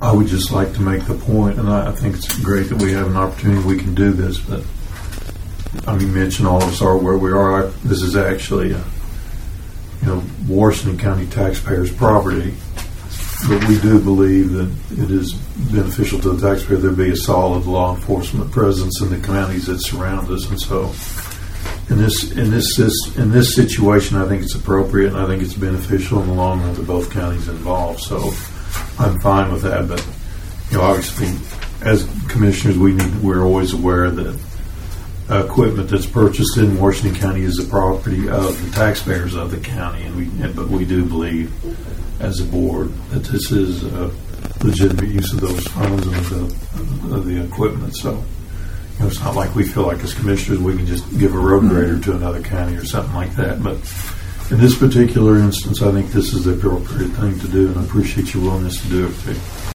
I would just like to make the point, and I think it's great that we have an opportunity we can do this, but I mean, mention all of us are where we are. This is actually, Washington County taxpayers' property, but we do believe that it is beneficial to the taxpayer there be a solid law enforcement presence in the counties that surround us, and so in this situation, I think it's appropriate, and I think it's beneficial in the long run to both counties involved. So I'm fine with that, but obviously, as commissioners, we're always aware that equipment that's purchased in Washington County is the property of the taxpayers of the county, but we do believe, as a board, that this is a legitimate use of those funds and of the equipment. So it's not like we feel like as commissioners we can just give a road grader to another county or something like that. But in this particular instance, I think this is the appropriate thing to do, and I appreciate your willingness to do it too.